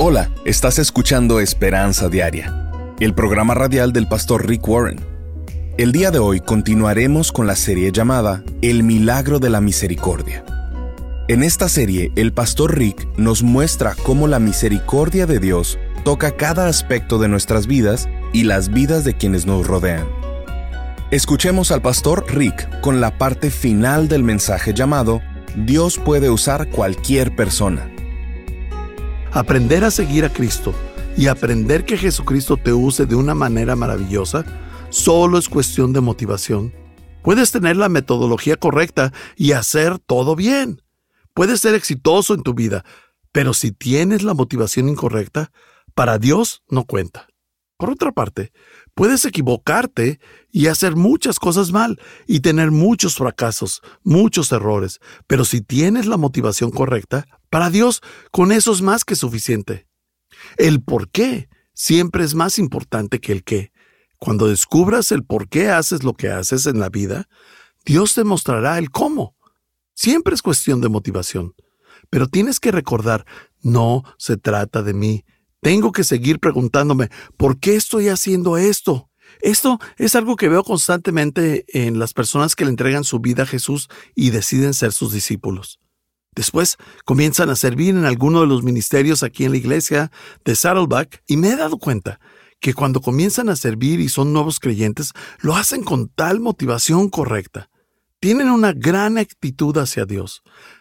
Hola, estás escuchando Esperanza Diaria, el programa radial del pastor Rick Warren. El día de hoy continuaremos con la serie llamada El Milagro de la Misericordia. En esta serie, el pastor Rick nos muestra cómo la misericordia de Dios toca cada aspecto de nuestras vidas y las vidas de quienes nos rodean. Escuchemos al pastor Rick con la parte final del mensaje llamado Dios puede usar cualquier persona. Aprender a seguir a Cristo y aprender que Jesucristo te use de una manera maravillosa solo es cuestión de motivación. Puedes tener la metodología correcta y hacer todo bien. Puedes ser exitoso en tu vida, pero si tienes la motivación incorrecta, para Dios no cuenta. Por otra parte, puedes equivocarte y hacer muchas cosas mal y tener muchos fracasos, muchos errores, pero si tienes la motivación correcta, para Dios con eso es más que suficiente. El por qué siempre es más importante que el qué. Cuando descubras el por qué haces lo que haces en la vida, Dios te mostrará el cómo. Siempre es cuestión de motivación, pero tienes que recordar, no se trata de mí. Tengo que seguir preguntándome, ¿por qué estoy haciendo esto? Esto es algo que veo constantemente en las personas que le entregan su vida a Jesús y deciden ser sus discípulos. Después comienzan a servir en alguno de los ministerios aquí en la iglesia de Saddleback y me he dado cuenta que cuando comienzan a servir y son nuevos creyentes, lo hacen con tal motivación correcta. Tienen una gran actitud hacia Dios.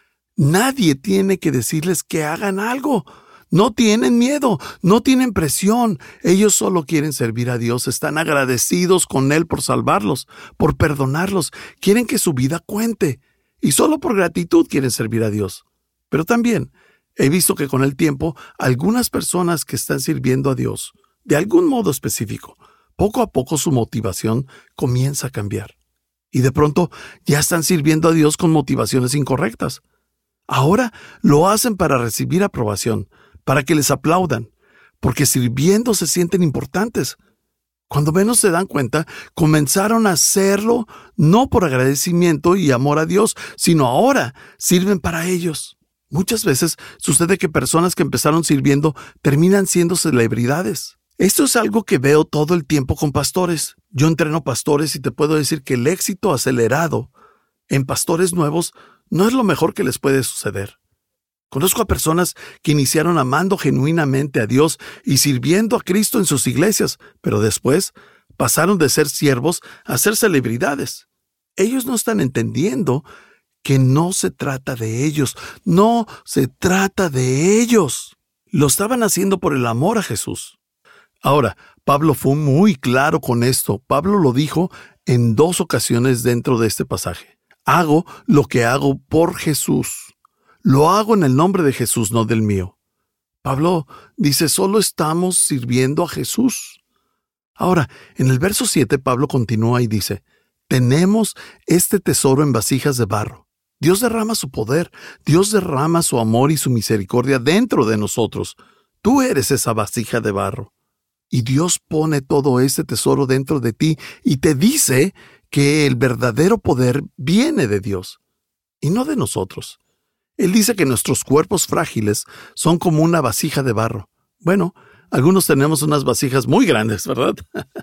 Nadie tiene que decirles que hagan algo. No tienen miedo, no tienen presión. Ellos solo quieren servir a Dios. Están agradecidos con Él por salvarlos, por perdonarlos. Quieren que su vida cuente. Y solo por gratitud quieren servir a Dios. Pero también he visto que con el tiempo, algunas personas que están sirviendo a Dios, de algún modo específico, poco a poco su motivación comienza a cambiar. Y de pronto ya están sirviendo a Dios con motivaciones incorrectas. Ahora lo hacen para recibir aprobación, para que les aplaudan, porque sirviendo se sienten importantes. Cuando menos se dan cuenta, comenzaron a hacerlo no por agradecimiento y amor a Dios, sino ahora sirven para ellos. Muchas veces sucede que personas que empezaron sirviendo terminan siendo celebridades. Esto es algo que veo todo el tiempo con pastores. Yo entreno pastores y te puedo decir que el éxito acelerado en pastores nuevos no es lo mejor que les puede suceder. Conozco a personas que iniciaron amando genuinamente a Dios y sirviendo a Cristo en sus iglesias, pero después pasaron de ser siervos a ser celebridades. Ellos no están entendiendo que no se trata de ellos, no se trata de ellos. Lo estaban haciendo por el amor a Jesús. Ahora, Pablo fue muy claro con esto. Pablo lo dijo en 2 ocasiones dentro de este pasaje. Hago lo que hago por Jesús. Lo hago en el nombre de Jesús, no del mío. Pablo dice, solo estamos sirviendo a Jesús. Ahora, en el verso 7, Pablo continúa y dice, tenemos este tesoro en vasijas de barro. Dios derrama su poder, Dios derrama su amor y su misericordia dentro de nosotros. Tú eres esa vasija de barro. Y Dios pone todo ese tesoro dentro de ti y te dice que el verdadero poder viene de Dios y no de nosotros. Él dice que nuestros cuerpos frágiles son como una vasija de barro. Bueno, algunos tenemos unas vasijas muy grandes, ¿verdad?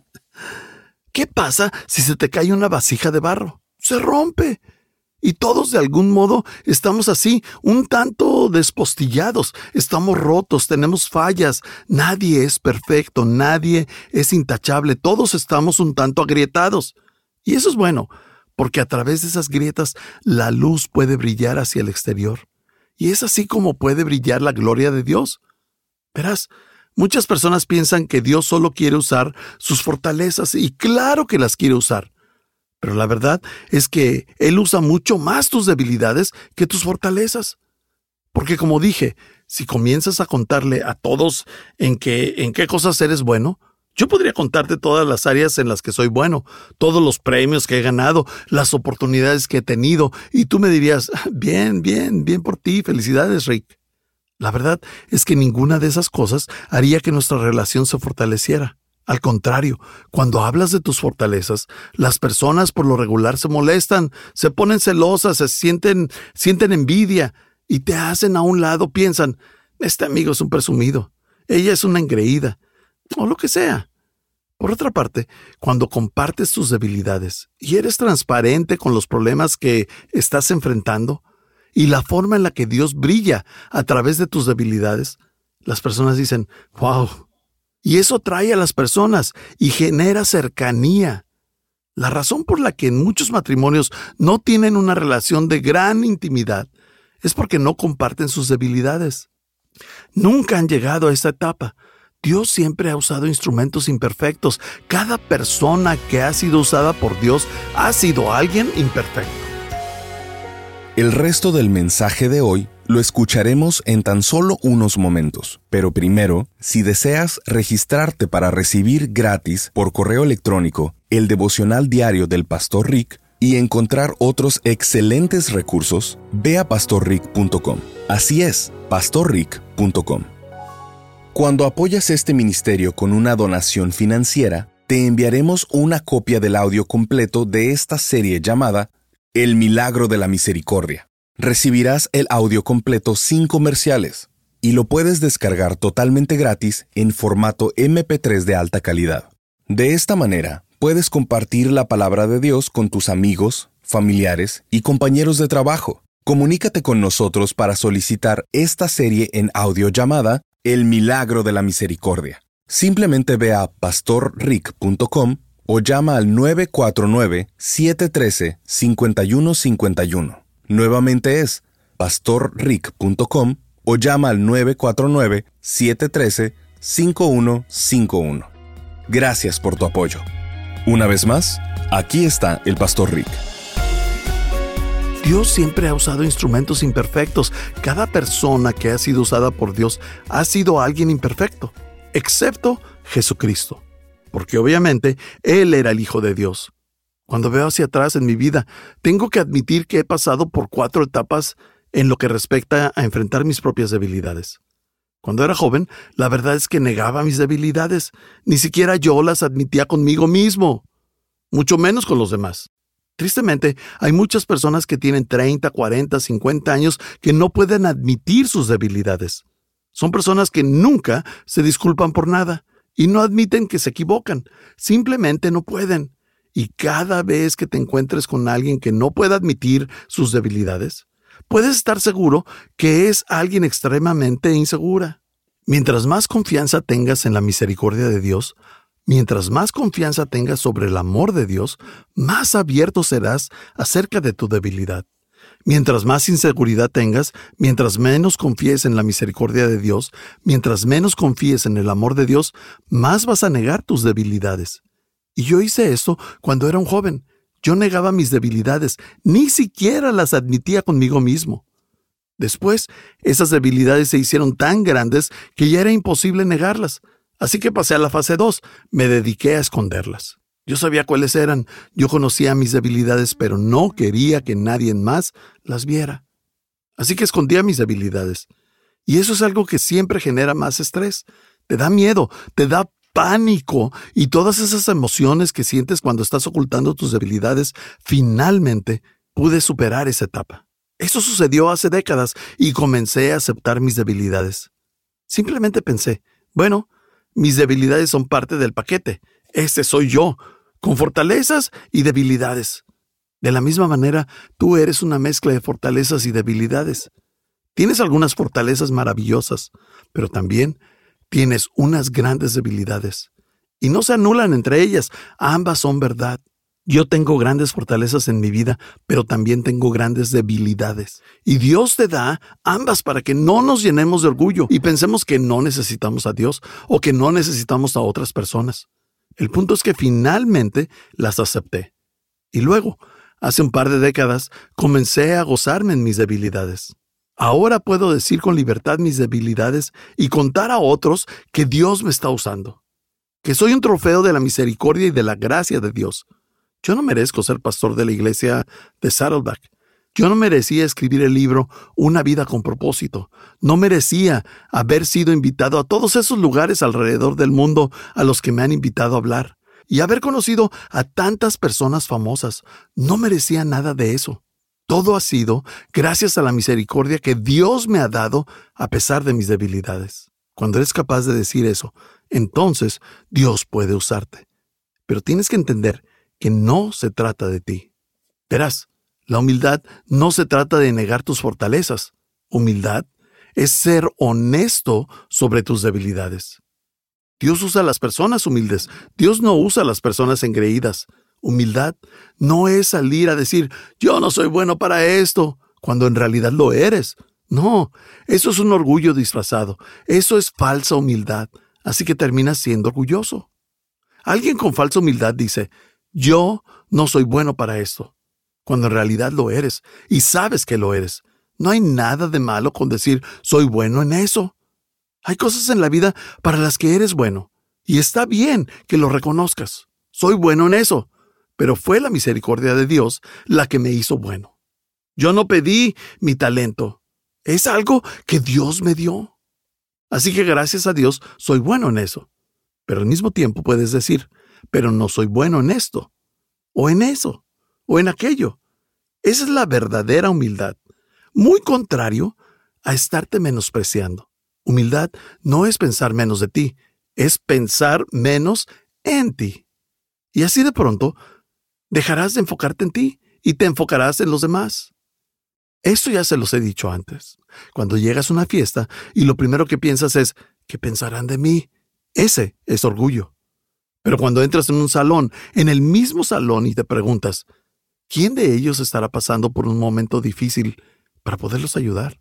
¿Qué pasa si se te cae una vasija de barro? Se rompe. Y todos de algún modo estamos así, un tanto despostillados. Estamos rotos, tenemos fallas. Nadie es perfecto, nadie es intachable. Todos estamos un tanto agrietados. Y eso es bueno, porque a través de esas grietas la luz puede brillar hacia el exterior. Y es así como puede brillar la gloria de Dios. Verás, muchas personas piensan que Dios solo quiere usar sus fortalezas, y claro que las quiere usar. Pero la verdad es que Él usa mucho más tus debilidades que tus fortalezas. Porque como dije, si comienzas a contarle a todos en qué cosas eres bueno, yo podría contarte todas las áreas en las que soy bueno, todos los premios que he ganado, las oportunidades que he tenido, y tú me dirías, bien por ti, felicidades, Rick. La verdad es que ninguna de esas cosas haría que nuestra relación se fortaleciera. Al contrario, cuando hablas de tus fortalezas, las personas por lo regular se molestan, se ponen celosas, sienten envidia y te hacen a un lado, piensan, este amigo es un presumido. ella es una engreída, o lo que sea. Por otra parte, cuando compartes tus debilidades y eres transparente con los problemas que estás enfrentando y la forma en la que Dios brilla a través de tus debilidades, las personas dicen, ¡wow! Y eso atrae a las personas y genera cercanía. La razón por la que en muchos matrimonios no tienen una relación de gran intimidad es porque no comparten sus debilidades. Nunca han llegado a esta etapa. Dios siempre ha usado instrumentos imperfectos. Cada persona que ha sido usada por Dios ha sido alguien imperfecto. El resto del mensaje de hoy lo escucharemos en tan solo unos momentos. Pero primero, si deseas registrarte para recibir gratis por correo electrónico el devocional diario del Pastor Rick y encontrar otros excelentes recursos, ve a pastorrick.com. Así es, pastorrick.com. Cuando apoyas este ministerio con una donación financiera, te enviaremos una copia del audio completo de esta serie llamada El Milagro de la Misericordia. Recibirás el audio completo sin comerciales y lo puedes descargar totalmente gratis en formato MP3 de alta calidad. De esta manera, puedes compartir la palabra de Dios con tus amigos, familiares y compañeros de trabajo. Comunícate con nosotros para solicitar esta serie en audio llamada El Milagro de la Misericordia. Simplemente ve a pastorrick.com o llama al 949-713-5151. Nuevamente es pastorrick.com o llama al 949-713-5151. Gracias por tu apoyo. Una vez más, aquí está el Pastor Rick. Dios siempre ha usado instrumentos imperfectos. Cada persona que ha sido usada por Dios ha sido alguien imperfecto, excepto Jesucristo, porque obviamente Él era el Hijo de Dios. Cuando veo hacia atrás en mi vida, tengo que admitir que he pasado por 4 etapas en lo que respecta a enfrentar mis propias debilidades. Cuando era joven, la verdad es que negaba mis debilidades. Ni siquiera yo las admitía conmigo mismo, mucho menos con los demás. Tristemente, hay muchas personas que tienen 30, 40, 50 años que no pueden admitir sus debilidades. Son personas que nunca se disculpan por nada y no admiten que se equivocan. Simplemente no pueden. Y cada vez que te encuentres con alguien que no puede admitir sus debilidades, puedes estar seguro que es alguien extremadamente insegura. Mientras más confianza tengas en la misericordia de Dios, mientras más confianza tengas sobre el amor de Dios, más abierto serás acerca de tu debilidad. Mientras más inseguridad tengas, mientras menos confíes en la misericordia de Dios, mientras menos confíes en el amor de Dios, más vas a negar tus debilidades. Y yo hice esto cuando era un joven. Yo negaba mis debilidades, ni siquiera las admitía conmigo mismo. Después, esas debilidades se hicieron tan grandes que ya era imposible negarlas. Así que pasé a la fase 2, me dediqué a esconderlas. Yo sabía cuáles eran, yo conocía mis debilidades, pero no quería que nadie más las viera. Así que escondía mis debilidades. Y eso es algo que siempre genera más estrés. Te da miedo, te da pánico y todas esas emociones que sientes cuando estás ocultando tus debilidades. Finalmente, pude superar esa etapa. Eso sucedió hace décadas y comencé a aceptar mis debilidades. Simplemente pensé, bueno, mis debilidades son parte del paquete. Este soy yo, con fortalezas y debilidades. De la misma manera, tú eres una mezcla de fortalezas y debilidades. Tienes algunas fortalezas maravillosas, pero también tienes unas grandes debilidades. Y no se anulan entre ellas, ambas son verdad. Yo tengo grandes fortalezas en mi vida, pero también tengo grandes debilidades. Y Dios te da ambas para que no nos llenemos de orgullo y pensemos que no necesitamos a Dios o que no necesitamos a otras personas. El punto es que finalmente las acepté. Y luego, hace un par de décadas, comencé a gozarme en mis debilidades. Ahora puedo decir con libertad mis debilidades y contar a otros que Dios me está usando. Que soy un trofeo de la misericordia y de la gracia de Dios. Yo no merezco ser pastor de la iglesia de Saddleback. Yo no merecía escribir el libro Una vida con propósito. No merecía haber sido invitado a todos esos lugares alrededor del mundo a los que me han invitado a hablar. Y haber conocido a tantas personas famosas. No merecía nada de eso. Todo ha sido gracias a la misericordia que Dios me ha dado a pesar de mis debilidades. Cuando eres capaz de decir eso, entonces Dios puede usarte. Pero tienes que entender que no se trata de ti. Verás, la humildad no se trata de negar tus fortalezas. Humildad es ser honesto sobre tus debilidades. Dios usa a las personas humildes. Dios no usa a las personas engreídas. Humildad no es salir a decir, yo no soy bueno para esto, cuando en realidad lo eres. No, eso es un orgullo disfrazado. Eso es falsa humildad. Así que terminas siendo orgulloso. Alguien con falsa humildad dice, yo no soy bueno para esto, cuando en realidad lo eres y sabes que lo eres. No hay nada de malo con decir, soy bueno en eso. Hay cosas en la vida para las que eres bueno, y está bien que lo reconozcas. Soy bueno en eso, pero fue la misericordia de Dios la que me hizo bueno. Yo no pedí mi talento. Es algo que Dios me dio. Así que gracias a Dios soy bueno en eso. Pero al mismo tiempo puedes decir, pero no soy bueno en esto, o en eso, o en aquello. Esa es la verdadera humildad. Muy contrario a estarte menospreciando. Humildad no es pensar menos de ti, es pensar menos en ti. Y así de pronto dejarás de enfocarte en ti y te enfocarás en los demás. Esto ya se los he dicho antes. Cuando llegas a una fiesta y lo primero que piensas es, ¿qué pensarán de mí? Ese es orgullo. Pero cuando entras en un salón, en el mismo salón y te preguntas, ¿quién de ellos estará pasando por un momento difícil para poderlos ayudar?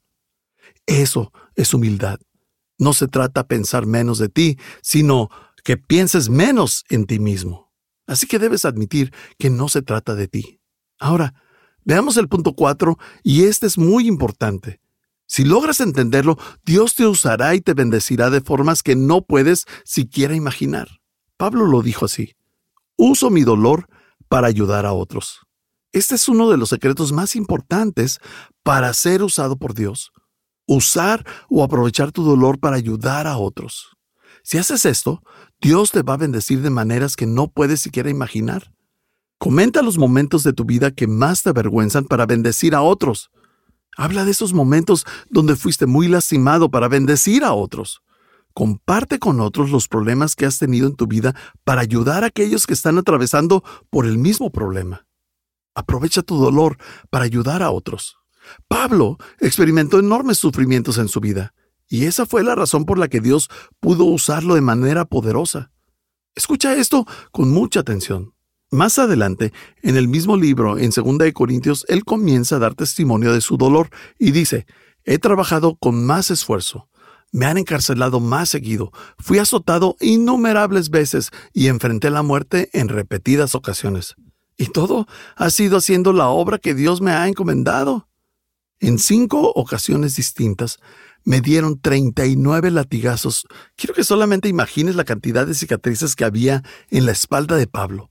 Eso es humildad. No se trata de pensar menos de ti, sino que pienses menos en ti mismo. Así que debes admitir que no se trata de ti. Ahora, veamos el punto 4, y este es muy importante. Si logras entenderlo, Dios te usará y te bendecirá de formas que no puedes siquiera imaginar. Pablo lo dijo así: uso mi dolor para ayudar a otros. Este es uno de los secretos más importantes para ser usado por Dios. Usar o aprovechar tu dolor para ayudar a otros. Si haces esto, Dios te va a bendecir de maneras que no puedes siquiera imaginar. Comenta los momentos de tu vida que más te avergüenzan para bendecir a otros. Habla de esos momentos donde fuiste muy lastimado para bendecir a otros. Comparte con otros los problemas que has tenido en tu vida para ayudar a aquellos que están atravesando por el mismo problema. Aprovecha tu dolor para ayudar a otros. Pablo experimentó enormes sufrimientos en su vida, y esa fue la razón por la que Dios pudo usarlo de manera poderosa. Escucha esto con mucha atención. Más adelante, en el mismo libro, en 2 Corintios, él comienza a dar testimonio de su dolor y dice, he trabajado con más esfuerzo, me han encarcelado más seguido, fui azotado innumerables veces y enfrenté la muerte en repetidas ocasiones. Y todo ha sido haciendo la obra que Dios me ha encomendado. En 5 ocasiones distintas, me dieron 39 latigazos. Quiero que solamente imagines la cantidad de cicatrices que había en la espalda de Pablo.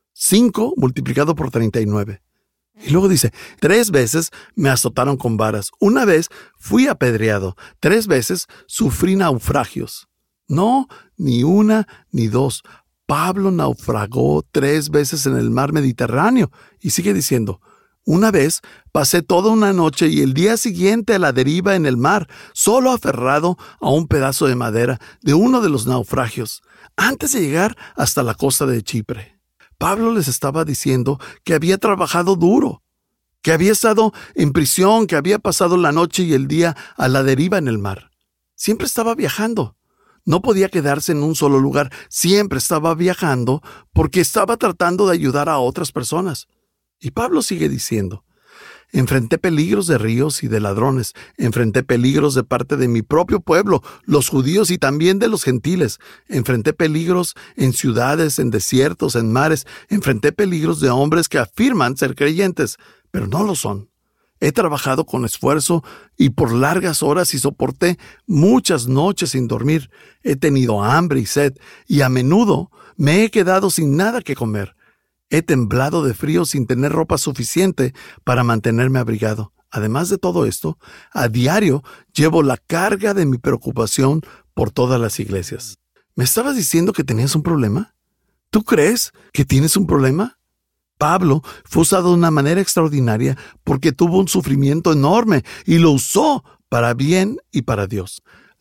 5 multiplicado por 39. Y luego dice, 3 veces me azotaron con varas. 1 vez fui apedreado. 3 veces sufrí naufragios. No, ni 1 ni 2. Pablo naufragó 3 veces en el mar Mediterráneo. Y sigue diciendo, 1 vez pasé toda una noche y el día siguiente a la deriva en el mar, solo aferrado a un pedazo de madera de uno de los naufragios, antes de llegar hasta la costa de Chipre. Pablo les estaba diciendo que había trabajado duro, que había estado en prisión, que había pasado la noche y el día a la deriva en el mar. Siempre estaba viajando. No podía quedarse en un solo lugar. Siempre estaba viajando porque estaba tratando de ayudar a otras personas. Y Pablo sigue diciendo, enfrenté peligros de ríos y de ladrones, enfrenté peligros de parte de mi propio pueblo, los judíos y también de los gentiles, enfrenté peligros en ciudades, en desiertos, en mares, enfrenté peligros de hombres que afirman ser creyentes, pero no lo son. He trabajado con esfuerzo y por largas horas y soporté muchas noches sin dormir. He tenido hambre y sed y a menudo me he quedado sin nada que comer. He temblado de frío sin tener ropa suficiente para mantenerme abrigado. Además de todo esto, a diario llevo la carga de mi preocupación por todas las iglesias. ¿Me estabas diciendo que tenías un problema? ¿Tú crees que tienes un problema? Pablo fue usado de una manera extraordinaria porque tuvo un sufrimiento enorme y lo usó para bien y para Dios.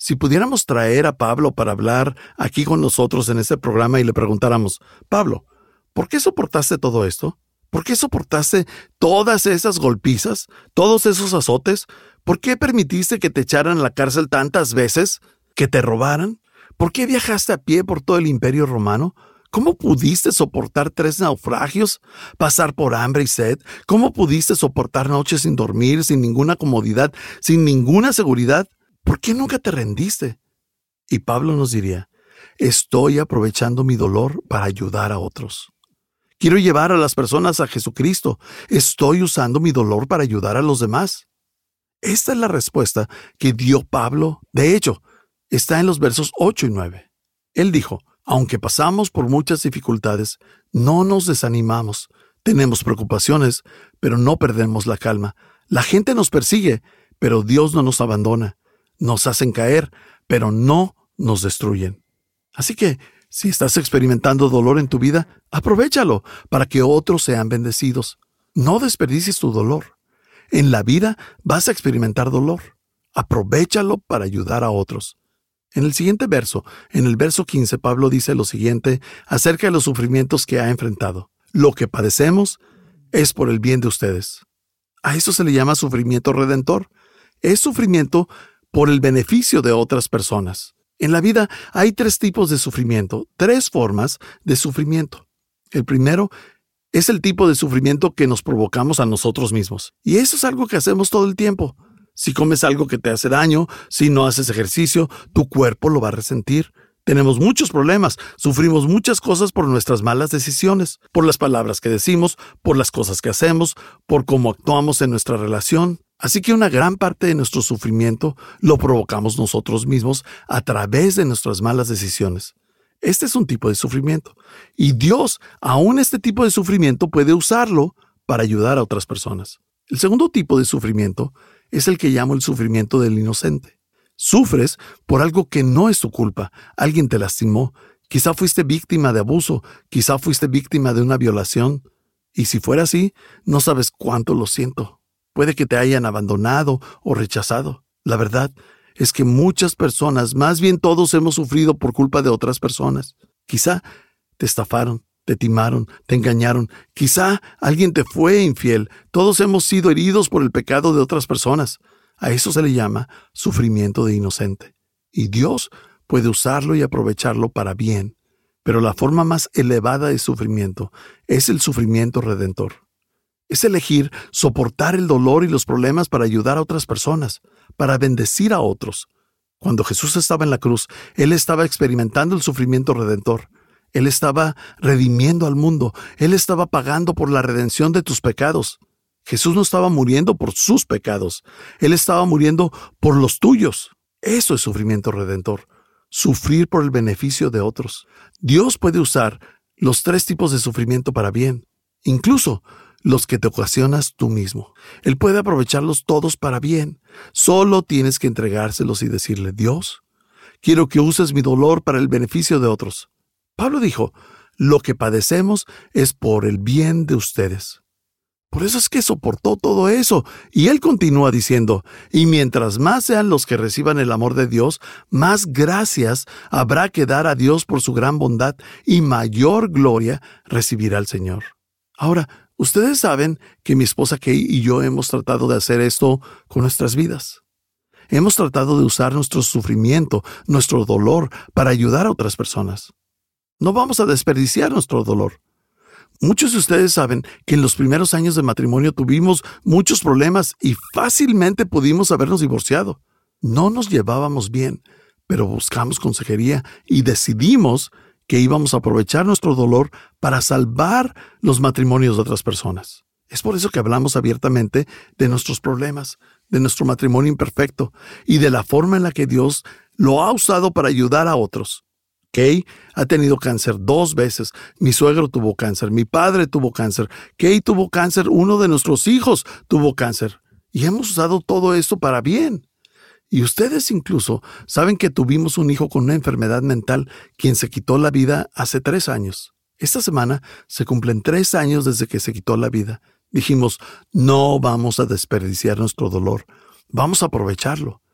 Si pudiéramos traer a Pablo para hablar aquí con nosotros en este programa y le preguntáramos, Pablo, ¿por qué soportaste todo esto? ¿Por qué soportaste todas esas golpizas, todos esos azotes? ¿Por qué permitiste que te echaran a la cárcel tantas veces? ¿Que te robaran? ¿Por qué viajaste a pie por todo el Imperio Romano? ¿Cómo pudiste soportar 3 naufragios? ¿Pasar por hambre y sed? ¿Cómo pudiste soportar noches sin dormir, sin ninguna comodidad, sin ninguna seguridad? ¿Por qué nunca te rendiste? Y Pablo nos diría, estoy aprovechando mi dolor para ayudar a otros. Quiero llevar a las personas a Jesucristo. Estoy usando mi dolor para ayudar a los demás. Esta es la respuesta que dio Pablo. De hecho, está en los versos 8 y 9. Él dijo, aunque pasamos por muchas dificultades, no nos desanimamos. Tenemos preocupaciones, pero no perdemos la calma. La gente nos persigue, pero Dios no nos abandona. Nos hacen caer, pero no nos destruyen. Así que, si estás experimentando dolor en tu vida, aprovéchalo para que otros sean bendecidos. No desperdicies tu dolor. En la vida vas a experimentar dolor. Aprovéchalo para ayudar a otros. En el siguiente verso, en el verso 15, Pablo dice lo siguiente acerca de los sufrimientos que ha enfrentado. Lo que padecemos es por el bien de ustedes. A eso se le llama sufrimiento redentor. Es sufrimiento por el beneficio de otras personas. En la vida hay 3 tipos de sufrimiento, 3 formas de sufrimiento. El primero es el tipo de sufrimiento que nos provocamos a nosotros mismos. Y eso es algo que hacemos todo el tiempo. Si comes algo que te hace daño, si no haces ejercicio, tu cuerpo lo va a resentir. Tenemos muchos problemas, sufrimos muchas cosas por nuestras malas decisiones, por las palabras que decimos, por las cosas que hacemos, por cómo actuamos en nuestra relación. Así que una gran parte de nuestro sufrimiento lo provocamos nosotros mismos a través de nuestras malas decisiones. Este es un tipo de sufrimiento. Y Dios, aún este tipo de sufrimiento, puede usarlo para ayudar a otras personas. El segundo tipo de sufrimiento es el que llamo el sufrimiento del inocente. Sufres por algo que no es tu culpa. Alguien te lastimó. Quizá fuiste víctima de abuso. Quizá fuiste víctima de una violación. Y si fuera así, no sabes cuánto lo siento. Puede que te hayan abandonado o rechazado. La verdad es que muchas personas, más bien todos, hemos sufrido por culpa de otras personas. Quizá te estafaron, te timaron, te engañaron. Quizá alguien te fue infiel. Todos hemos sido heridos por el pecado de otras personas. A eso se le llama sufrimiento de inocente. Y Dios puede usarlo y aprovecharlo para bien. Pero la forma más elevada de sufrimiento es el sufrimiento redentor. Es elegir soportar el dolor y los problemas para ayudar a otras personas, para bendecir a otros. Cuando Jesús estaba en la cruz, Él estaba experimentando el sufrimiento redentor. Él estaba redimiendo al mundo. Él estaba pagando por la redención de tus pecados. Jesús no estaba muriendo por sus pecados. Él estaba muriendo por los tuyos. Eso es sufrimiento redentor. Sufrir por el beneficio de otros. Dios puede usar los 3 tipos de sufrimiento para bien. Incluso los que te ocasionas tú mismo. Él puede aprovecharlos todos para bien. Solo tienes que entregárselos y decirle, Dios, quiero que uses mi dolor para el beneficio de otros. Pablo dijo, lo que padecemos es por el bien de ustedes. Por eso es que soportó todo eso. Y él continúa diciendo, y mientras más sean los que reciban el amor de Dios, más gracias habrá que dar a Dios por su gran bondad y mayor gloria recibirá el Señor. Ahora, ustedes saben que mi esposa Kay y yo hemos tratado de hacer esto con nuestras vidas. Hemos tratado de usar nuestro sufrimiento, nuestro dolor, para ayudar a otras personas. No vamos a desperdiciar nuestro dolor. Muchos de ustedes saben que en los primeros años de matrimonio tuvimos muchos problemas y fácilmente pudimos habernos divorciado. No nos llevábamos bien, pero buscamos consejería y decidimos que íbamos a aprovechar nuestro dolor para salvar los matrimonios de otras personas. Es por eso que hablamos abiertamente de nuestros problemas, de nuestro matrimonio imperfecto y de la forma en la que Dios lo ha usado para ayudar a otros. Kay ha tenido cáncer 2 veces. Mi suegro tuvo cáncer. Mi padre tuvo cáncer. Kay tuvo cáncer. Uno de nuestros hijos tuvo cáncer. Y hemos usado todo esto para bien. Y ustedes incluso saben que tuvimos un hijo con una enfermedad mental quien se quitó la vida hace 3 años. Esta semana se cumplen 3 años desde que se quitó la vida. Dijimos, no vamos a desperdiciar nuestro dolor. Vamos a aprovecharlo.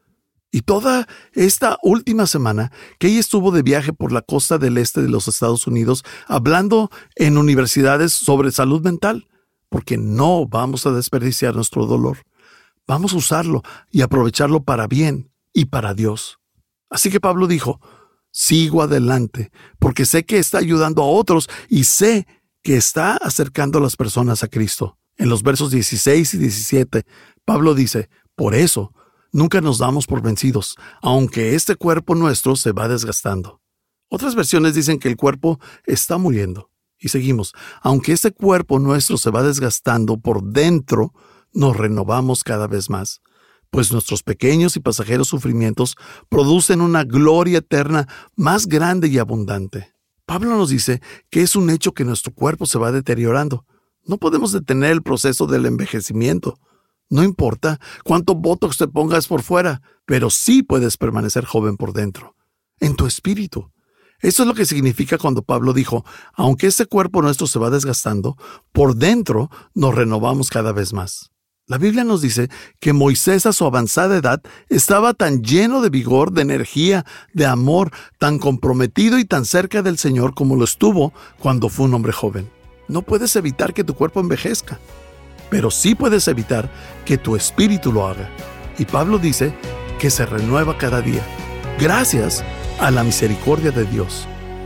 Y toda esta última semana, Kay estuvo de viaje por la costa del este de los Estados Unidos hablando en universidades sobre salud mental, porque no vamos a desperdiciar nuestro dolor. Vamos a usarlo y aprovecharlo para bien y para Dios. Así que Pablo dijo, sigo adelante, porque sé que está ayudando a otros y sé que está acercando a las personas a Cristo. En los versos 16 y 17, Pablo dice, por eso, nunca nos damos por vencidos, aunque este cuerpo nuestro se va desgastando. Otras versiones dicen que el cuerpo está muriendo. Y seguimos, aunque este cuerpo nuestro se va desgastando por dentro, nos renovamos cada vez más, pues nuestros pequeños y pasajeros sufrimientos producen una gloria eterna más grande y abundante. Pablo nos dice que es un hecho que nuestro cuerpo se va deteriorando. No podemos detener el proceso del envejecimiento. No importa cuánto botox te pongas por fuera, pero sí puedes permanecer joven por dentro, en tu espíritu. Eso es lo que significa cuando Pablo dijo, aunque este cuerpo nuestro se va desgastando, por dentro nos renovamos cada vez más. La Biblia nos dice que Moisés a su avanzada edad estaba tan lleno de vigor, de energía, de amor, tan comprometido y tan cerca del Señor como lo estuvo cuando fue un hombre joven. No puedes evitar que tu cuerpo envejezca, pero sí puedes evitar que tu espíritu lo haga. Y Pablo dice que se renueva cada día, gracias a la misericordia de Dios.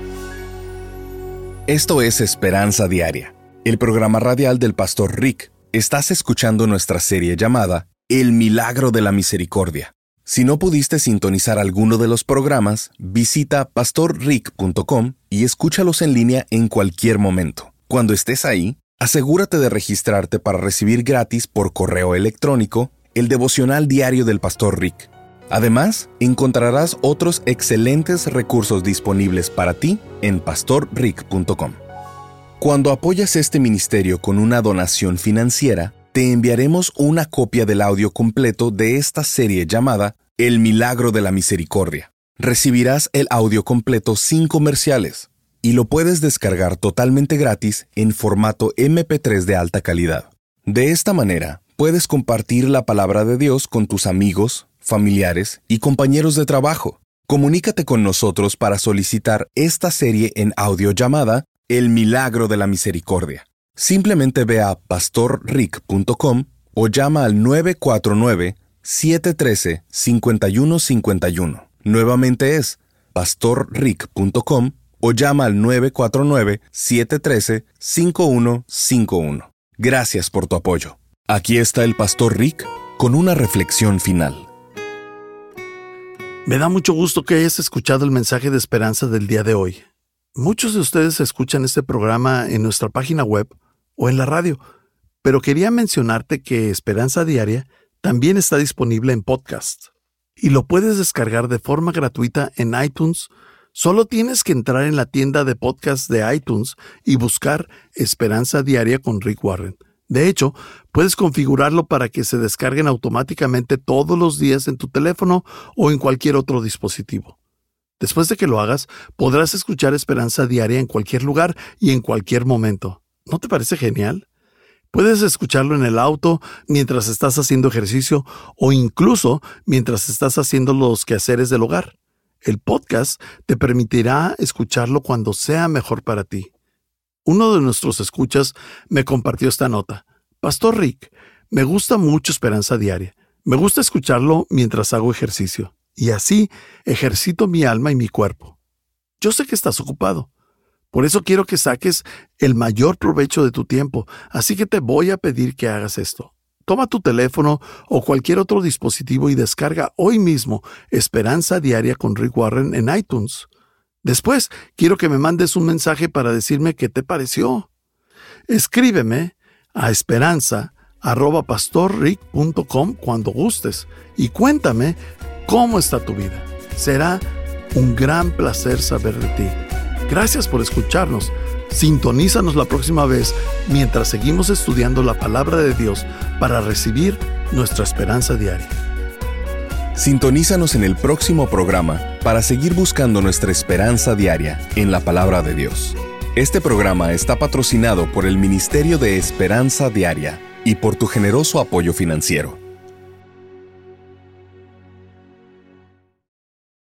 Esto es Esperanza Diaria, el programa radial del Pastor Rick. Estás escuchando nuestra serie llamada El Milagro de la Misericordia. Si no pudiste sintonizar alguno de los programas, visita pastorrick.com y escúchalos en línea en cualquier momento. Cuando estés ahí, asegúrate de registrarte para recibir gratis por correo electrónico el devocional diario del Pastor Rick. Además, encontrarás otros excelentes recursos disponibles para ti en pastorrick.com. Cuando apoyas este ministerio con una donación financiera, te enviaremos una copia del audio completo de esta serie llamada El Milagro de la Misericordia. Recibirás el audio completo sin comerciales y lo puedes descargar totalmente gratis en formato MP3 de alta calidad. De esta manera, puedes compartir la palabra de Dios con tus amigos, familiares y compañeros de trabajo. Comunícate con nosotros para solicitar esta serie en audio llamada El Milagro de la Misericordia. Simplemente ve a pastorrick.com o llama al 949-713-5151. Nuevamente es pastorrick.com o llama al 949-713-5151. Gracias por tu apoyo. Aquí está el Pastor Rick con una reflexión final. Me da mucho gusto que hayas escuchado el mensaje de esperanza del día de hoy. Muchos de ustedes escuchan este programa en nuestra página web o en la radio, pero quería mencionarte que Esperanza Diaria también está disponible en podcast y lo puedes descargar de forma gratuita en iTunes. Solo tienes que entrar en la tienda de podcast de iTunes y buscar Esperanza Diaria con Rick Warren. De hecho, puedes configurarlo para que se descarguen automáticamente todos los días en tu teléfono o en cualquier otro dispositivo. Después de que lo hagas, podrás escuchar Esperanza Diaria en cualquier lugar y en cualquier momento. ¿No te parece genial? Puedes escucharlo en el auto, mientras estás haciendo ejercicio o incluso mientras estás haciendo los quehaceres del hogar. El podcast te permitirá escucharlo cuando sea mejor para ti. Uno de nuestros escuchas me compartió esta nota. Pastor Rick, me gusta mucho Esperanza Diaria. Me gusta escucharlo mientras hago ejercicio. Y así ejercito mi alma y mi cuerpo. Yo sé que estás ocupado. Por eso quiero que saques el mayor provecho de tu tiempo. Así que te voy a pedir que hagas esto. Toma tu teléfono o cualquier otro dispositivo y descarga hoy mismo Esperanza Diaria con Rick Warren en iTunes. Después, quiero que me mandes un mensaje para decirme qué te pareció. Escríbeme a esperanza@pastorrick.com cuando gustes y cuéntame cómo está tu vida. Será un gran placer saber de ti. Gracias por escucharnos. Sintonízanos la próxima vez mientras seguimos estudiando la palabra de Dios para recibir nuestra esperanza diaria. Sintonízanos en el próximo programa para seguir buscando nuestra esperanza diaria en la palabra de Dios. Este programa está patrocinado por el Ministerio de Esperanza Diaria y por tu generoso apoyo financiero.